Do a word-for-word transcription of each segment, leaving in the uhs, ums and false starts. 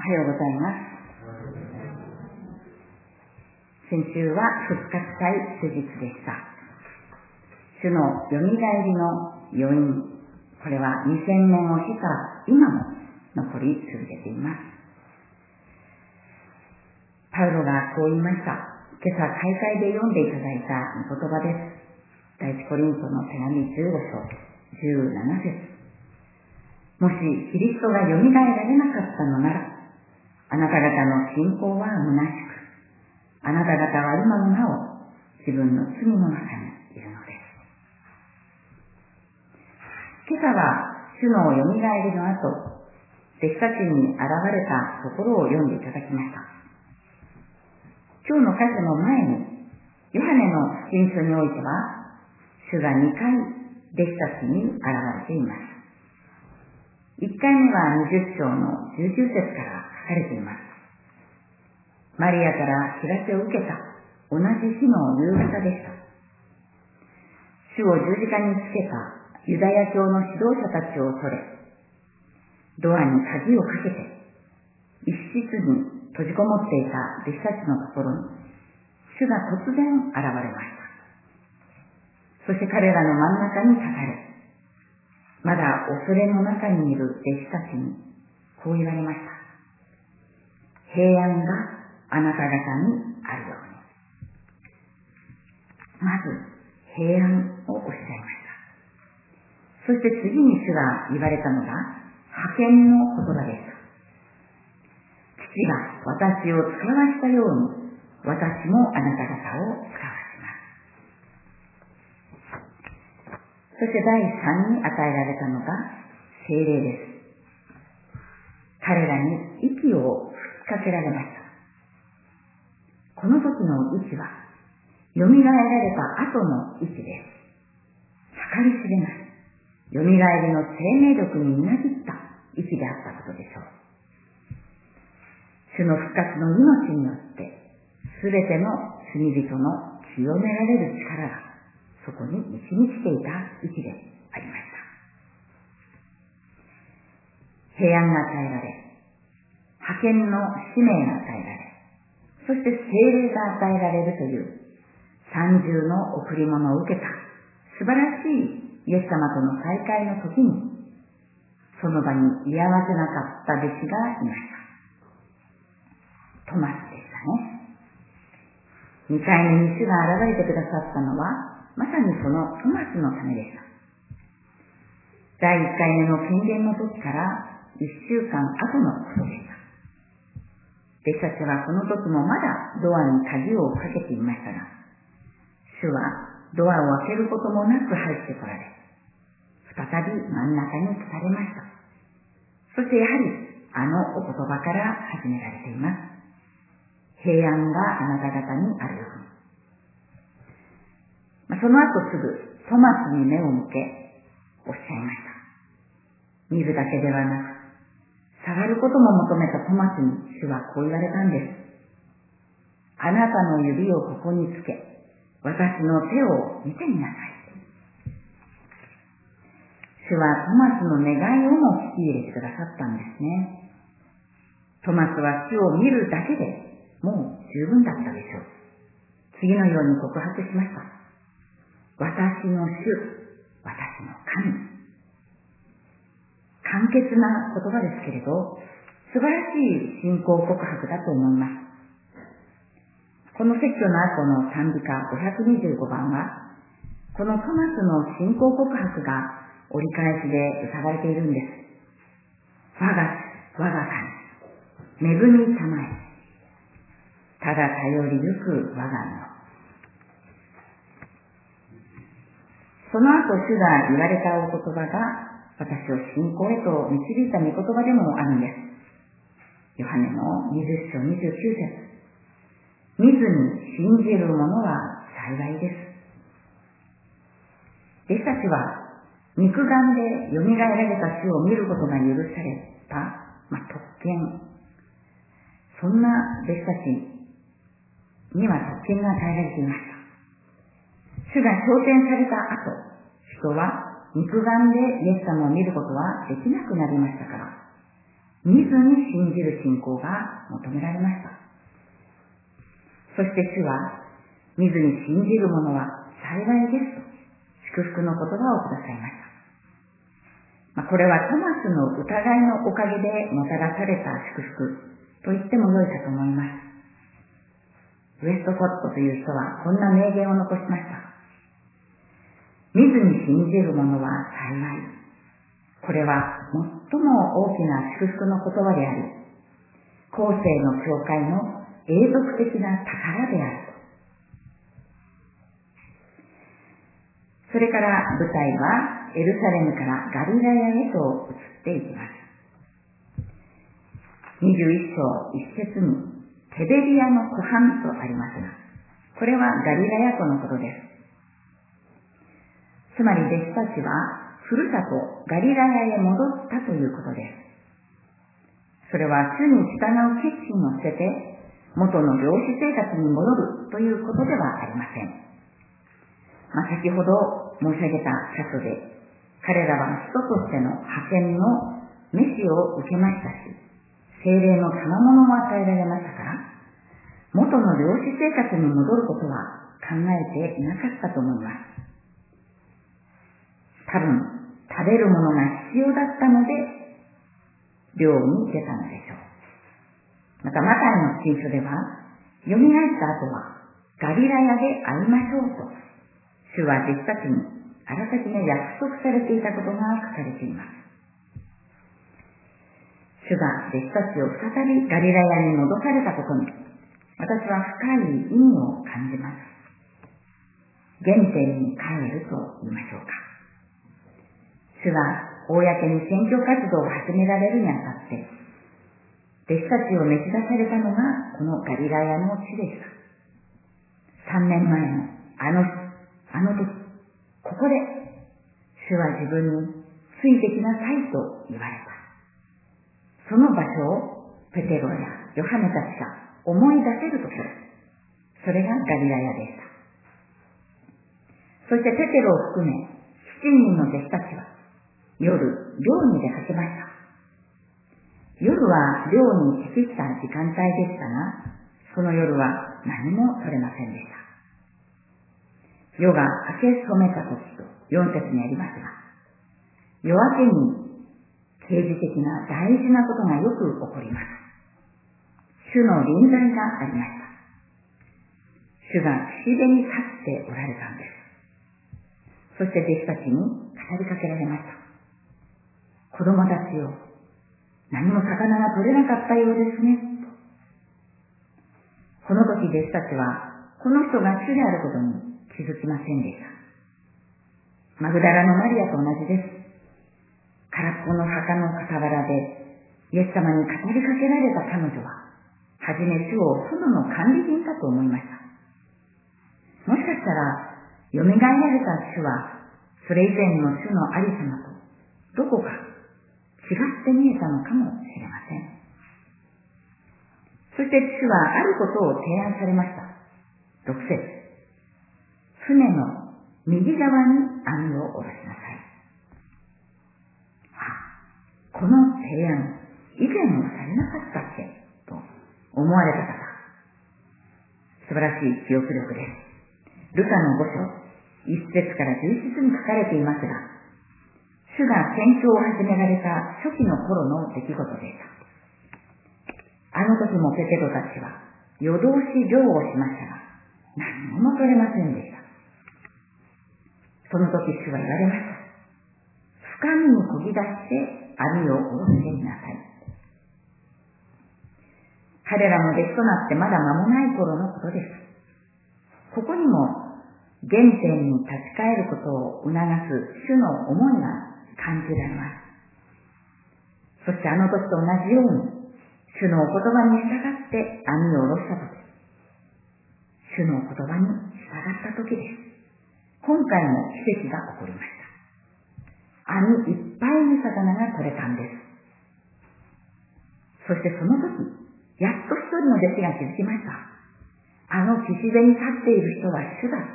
おはようございます。先週は復活祭主日でした。主のよみがえりの余韻、これはにせんねんを経た今も残り続けています。パウロがこう言いました。今朝開会で読んでいただいた御言葉です。第一コリントの手紙じゅうご章じゅうなな節。もしキリストがよみがえられなかったのなら、あなた方の信仰は虚しく、あなた方は今もなお自分の罪の中にいるのです。今朝は主のよみがえりの後、弟子たちに現れたところを読んでいただきました。今日の箇所の前に、ヨハネの福音書においては、主がにかい弟子たちに現れています。いっかいめはにじゅっ章のじゅうきゅう節から書かれています。マリアから知らせを受けた同じ日の夕方でした。主を十字架につけたユダヤ教の指導者たちを取れ、ドアに鍵をかけて、一室に閉じこもっていた弟子たちのところに、主が突然現れました。そして彼らの真ん中に立たれ、まだ恐れの中にいる弟子たちにこう言われました。平安があなた方にあるように。まず平安をおっしゃいました。そして次に主が言われたのが派遣の言葉でした。父が私を使わしたように、私もあなた方を使わします。そして第三に与えられたのが聖霊です。彼らに息を吹きかけられました。この時の息は、よみがえられた後の息です。計り知れない、よみがえりの生命力にみなぎった息であったことでしょう。主の復活の命によって、すべての罪人の清められる力が、そこに満ち満ちていた息でありました。平安が与えられ、派遣の使命が与えられ、そして聖霊が与えられるという三重の贈り物を受けた素晴らしいイエス様との再会の時に、その場に居合わせなかった弟子がいました。トマスでしたね。二回目に主が現れてくださったのは、まさにそのトマスのためでした。第一回目の権限の時から一週間後のことでした。弟子たちはこの時もまだドアに鍵をかけていましたが、主はドアを開けることもなく入ってこられ、再び真ん中に立たれました。そしてやはりあのお言葉から始められています。平安があなた方にあるように。その後すぐトマスに目を向けおっしゃいました。見るだけではなく、触ることも求めたトマスに主はこう言われたんです。あなたの指をここにつけ、私の手を見てみなさい。主はトマスの願いをも聞き入れてくださったんですね。トマスは主を見るだけでもう十分だったでしょう。次のように告白しました。私の主、私の神。簡潔な言葉ですけれど、素晴らしい信仰告白だと思います。この説教の後の賛美歌ごひゃくにじゅうごばんは、このトマスの信仰告白が折り返しで歌われているんです。我が主、我が神、恵みたまえ、ただ頼りゆく我が身。その後主が言われたお言葉が、私を信仰へと導いた御言葉でもあるんです。ヨハネのにじゅっ章にじゅうきゅう節。見ずに信じる者は幸いです。弟子たちは肉眼でよみがえられた主を見ることが許された、まあ、特権。そんな弟子たちには特権が与えられていました。主が昇天された後、人は肉眼でイエス様を見ることはできなくなりましたから、 見ずに信じる信仰が求められました。そして主は、見ずに信じる者は幸いですと祝福の言葉をくださいました。まあ、これはトマスの疑いのおかげでもたらされた祝福と言っても良いかと思います。ウェストコットという人はこんな名言を残しました。見ずに信じる者は幸い。これは最も大きな祝福の言葉であり、後世の教会の永続的な宝であると。それから舞台はエルサレムからガリラヤへと移っていきます。にじゅういっ章いっ節にテベリアの湖畔とありますが、これはガリラヤ湖のことです。つまり弟子たちはふるさとガリラヤへ戻ったということです。それは主に従う決心を捨てて元の漁師生活に戻るということではありません。まあ、先ほど申し上げた箇所で彼らは使徒としての派遣の召しを受けましたし、聖霊の賜物も与えられましたから、元の漁師生活に戻ることは考えていなかったと思います。多分、食べるものが必要だったので、漁に出たのでしょう。また、マタイの福音書では、蘇った後は、ガリラヤで会いましょうと、主は弟子たちにあらかじめ約束されていたことが書かれています。主が弟子たちを再びガリラヤに戻されたことに、私は深い意味を感じます。原点に帰ると言いましょうか。主が公に宣教活動を始められるにあたって、弟子たちを召し出されたのがこのガリラヤの地でした。三年前のあの日、あの時、ここで主は自分についてきなさいと言われた。その場所をペテロやヨハネたちが思い出せるところ、それがガリラヤでした。そしてペテロを含め七人の弟子たちは夜、漁に出かけました。夜は漁に適した時間帯でしたが、その夜は何も取れませんでした。夜が明け染めた時と四節にありますが、夜明けに刑事的な大事なことがよく起こります。主の臨在がありました。主が岸辺に立っておられたんです。そして弟子たちに語りかけられました。子供たちよ、何も魚が取れなかったようですね。この時弟子たちは、この人が主であることに気づきませんでした。マグダラのマリアと同じです。空っぽの墓の傍らで、イエス様に語りかけられた彼女は、はじめ主を園の管理人かと思いました。もしかしたら、蘇られた主は、それ以前の主のありさまと、どこか違って見えたのかもしれません。そして主はあることを提案されました。ろく節。船の右側に網を下ろしなさい。あ、この提案、以前もされなかったっけと思われた方。素晴らしい記憶力です。ルカのご章、いち節からじゅういち節に書かれていますが、主が宣教を始められた初期の頃の出来事でした。あの時もペテロたちは夜通し漁をしましたが、何も取れませんでした。その時主は言われました。深みにこぎ出して網を下ろしていなさい。彼らも弟子となってまだ間もない頃のことです。ここにも原点に立ち返ることを促す主の思いが感じられます。そしてあの時と同じように、主のお言葉に従って網を下ろしたとき、主のお言葉に従ったときです。今回も奇跡が起こりました。網いっぱいに魚が取れたんです。そしてその時、やっと一人の弟子が気づきました。あの岸辺に立っている人は主だ。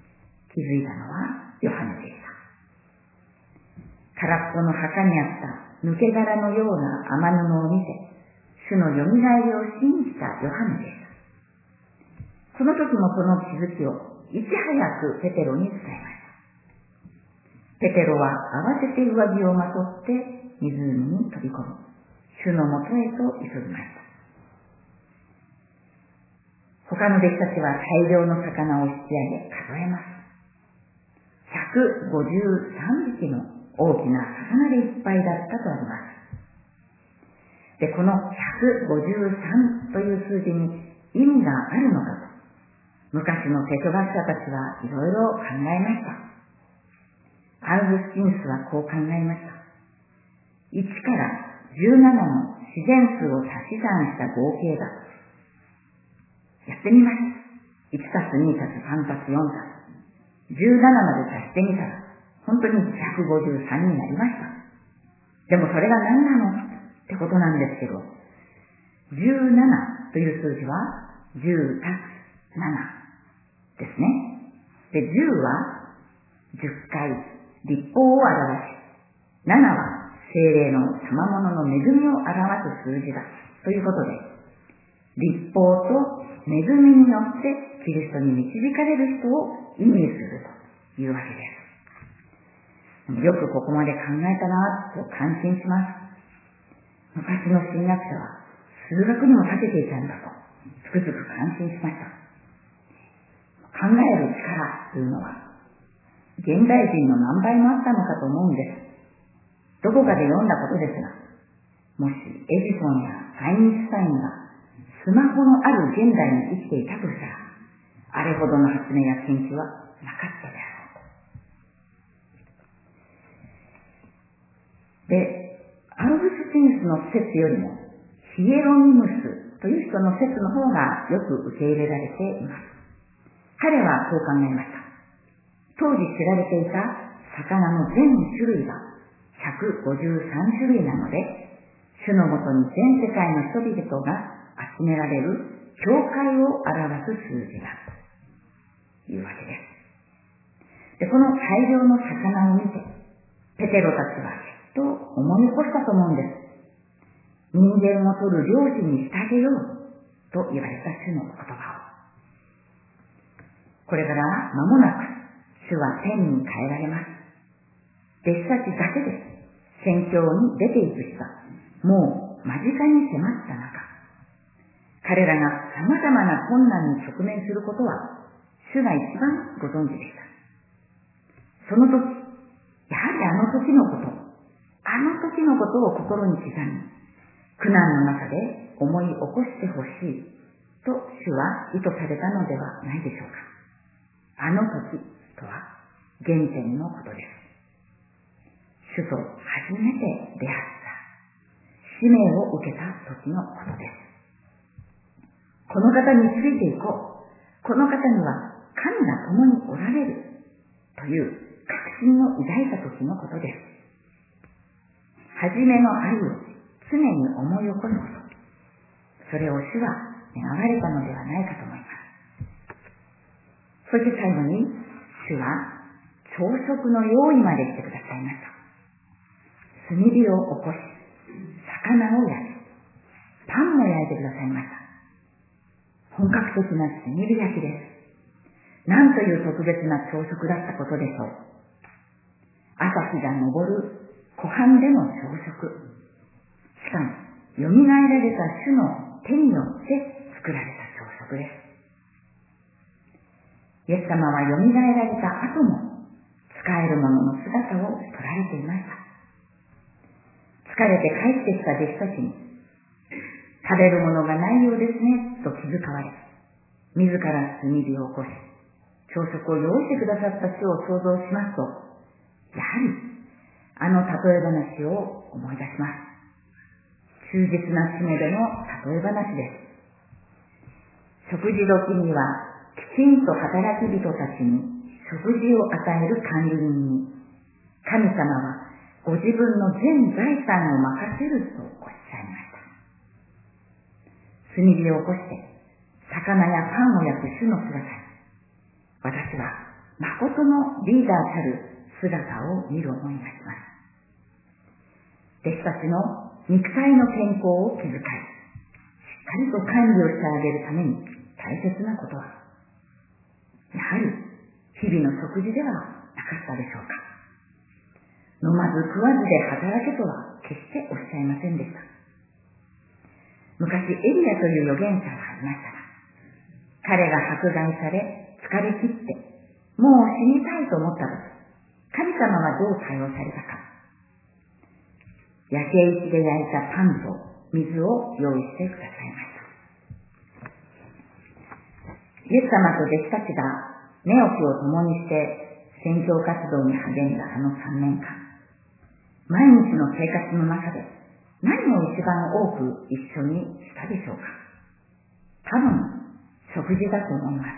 気づいたのはヨハネでした。空っぽの墓にあった抜け殻のような雨布を見せ、主のよみがえりを信じたヨハネでした。その時もその気づきをいち早くペテロに伝えました。ペテロは慌てて上着をまとって湖に飛び込み、主のもとへと急ぎました。他の弟子たちは大量の魚を引き上げ数えます。ひゃくごじゅうさんびきの大きな魚でいっぱいだったとあります。で、このひゃくごじゅうさんという数字に意味があるのかと、昔の聖書学者たちはいろいろ考えました。アウグスティヌスはこう考えました。いちからじゅうななの自然数を足し算した合計だ。やってみました。いちたすにたすさんたすよんたすじゅうななまで足してみたら、本当にひゃくごじゅうさんになりました。でもそれが何なのってことなんですけど、じゅうななという数字はじゅうたすななですね。で、じゅうはじゅっかい立法を表し、ななは聖霊の賜物の恵みを表す数字だということで、立法と恵みによってキリストに導かれる人を意味するというわけです。よくここまで考えたなと感心します。昔の神学者は数学にも長けていたんだとつくづく感心しました。考える力というのは現代人の何倍もあったのかと思うんです。どこかで読んだことですが、もしエジソンやアインシュタインがスマホのある現代に生きていたとしたら、あれほどの発明や研究はなかったであろう。で、アウグスティヌスの説よりもヒエロニムスという人の説の方がよく受け入れられています。彼はこう考えました。当時知られていた魚の全種類がひゃくごじゅうさんしゅるいなので、主のもとに全世界の人々が集められる教会を表す数字だというわけです。で、この大量の魚を見て、ペテロたちはきっと思い起こしたと思うんです。人間を取る漁師にしてあげようと言われた主の言葉を。これから間もなく主は天に変えられます。弟子たちだけで宣教に出ていく日がもう間近に迫った中、彼らが様々な困難に直面することは主が一番ご存知でした。その時、やはりあの時のこと、あの時のことを心に刻み、苦難の中で思い起こしてほしいと主は意図されたのではないでしょうか。あの時とは原点のことです。主と初めて出会った、使命を受けた時のことです。この方についていこう。この方には神が共におられるという確信を抱いた時のことです。初めの愛を常に思い起こすこと。それを主は願われたのではないかと思います。そして最後に主は朝食の用意までしてくださいました。炭火を起こし、魚を焼き、パンも焼いてくださいました。本格的な炭火焼きです。なんという特別な朝食だったことでしょう。朝日が昇る湖畔での朝食。しかも、蘇られた主の手によって作られた朝食です。イエス様は蘇られた後も、使えるものの姿を捉えていました。疲れて帰ってきた弟子たちに、食べるものがないようですね、と気遣われ、自ら炭火を起こし、朝食を用意してくださった主を想像しますと、やはり、あの例え話を思い出します。忠実な締めでの例え話です。食事時には、きちんと働き人たちに食事を与える管理人に、神様はご自分の全財産を任せるとおっしゃいました。炭火を起こして魚やパンを焼く主の姿に、私は誠のリーダーたる姿を見る思いがします。 弟子たちの肉体の健康を気遣い、しっかりと管理をしてあげるために大切なことは、やはり日々の食事ではなかったでしょうか。飲まず食わずで働けとは決しておっしゃいませんでした。昔エリアという預言者がいましたが、彼が迫害され疲れ切ってもう死にたいと思ったとき、神様はどう対応されたか。焼け石で焼いたパンと水を用意してくださいました。イエス様と弟子たちが寝起きを共にして宣教活動に励んだあのさんねんかん、毎日の生活の中で何を一番多く一緒にしたでしょうか。多分食事だと思います。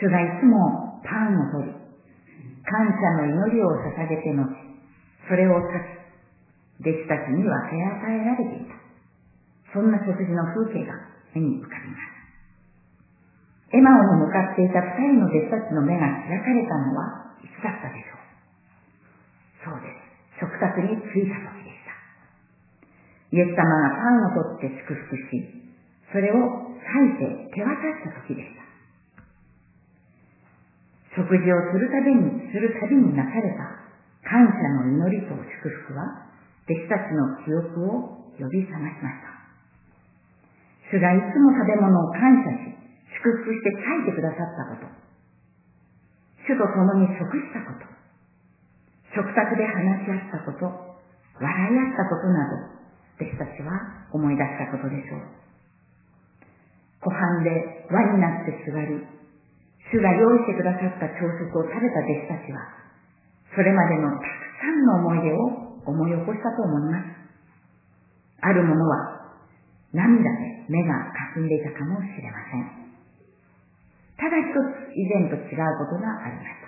主がいつもパンを取り、感謝の祈りを捧げてのち、それを断ち、弟子たちに分け与えられていた。そんな食事の風景が目に浮かびます。エマオに向かっていた二人の弟子たちの目が開かれたのはいつだったでしょう。そうです。食卓に着いた時でした。イエス様がパンを取って祝福し、それを裂いて手渡した時でした。食事をするたびに、するたびになされた感謝の祈りと祝福は、弟子たちの記憶を呼び覚ましました。主がいつも食べ物を感謝し、祝福して裂いてくださったこと、主と共に食したこと、食卓で話し合ったこと、笑い合ったことなど、弟子たちは思い出したことでしょう。湖畔で輪になって座り、主が用意してくださった朝食を食べた弟子たちは、それまでのたくさんの思い出を思い起こしたと思います。ある者は涙で目が霞んでいたかもしれません。ただ一つ以前と違うことがありました。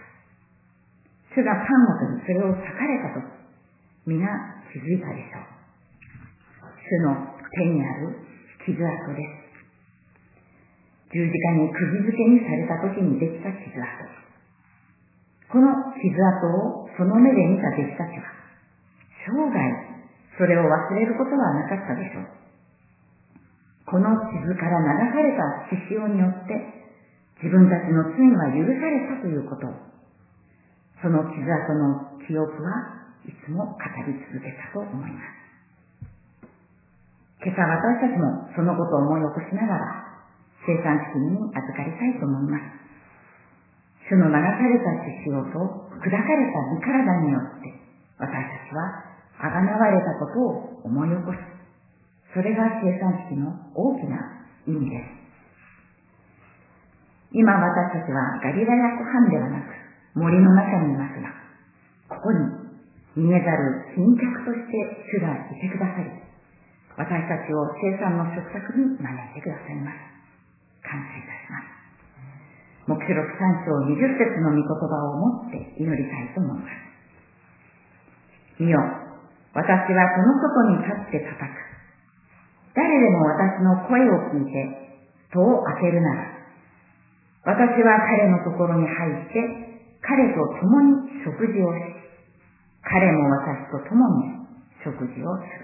主がパンを取りそれを裂かれたとき、皆気づいたでしょう。主の手にある傷跡です。十字架に釘付けにされた時にできた傷跡。この傷跡をその目で見た弟子たちは、生涯それを忘れることはなかったでしょう。この傷から流された血潮によって自分たちの罪は許されたということ、その傷跡の記憶はいつも語り続けたと思います。今朝私たちもそのことを思い起こしながら生産式に預かりたいと思います。主の流された血潮と砕かれた身体によって私たちはあがなわれたことを思い起こす。それが生産式の大きな意味です。今私たちはガリラヤ湖畔ではなく森の中にいますが、ここに見えざる賓客として主がいてくださり、私たちを生産の食卓に招いてくださいます。感謝いたします。黙示録さん章にじゅっ節の御言葉を持って祈りたいと思います。見よ、私はこの外に立って叩く。誰でも私の声を聞いて戸を開けるなら、私は彼のところに入って、彼と共に食事をし、彼も私と共に食事をする。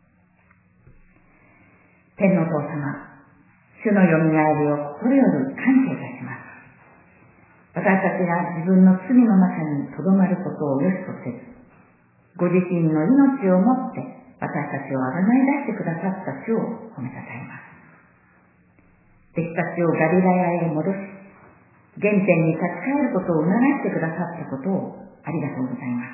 天の父様、主のよみがえりを心より感謝いたします。私たちが自分の罪の中にとどまることをよしとせず、ご自身の命をもって私たちをあがない出してくださった主を褒めたたえます。弟子たちをガリラヤへ戻し、原点に立ち返ることを促してくださったことをありがとうございます。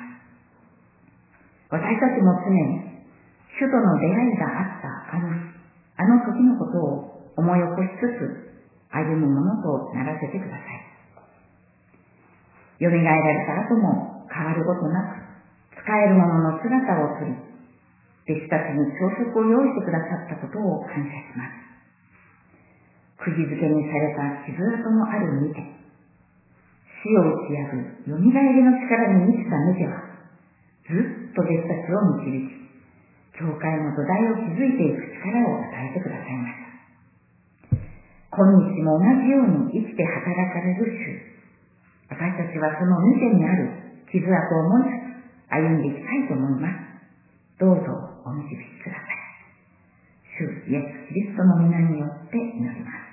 私たちも常に主との出会いがあったあの日、あの時のことを思い起こしつつ歩むものとならせてください。蘇られた後も変わることなく使えるものの姿をとり、弟子たちに朝食を用意してくださったことを感謝します。釘付けにされた傷跡のある見て、死を打ち破るよみがえりの力に満ちた見ては、ずっと弟子たちを導き、教会の土台を築いていく力を与えてくださいました。今日も同じように生きて働かれる主、私たちはその見てにある傷跡を持ち歩んでいきたいと思います。 どうぞお導きください。主イエス・キリストの皆によって祈ります。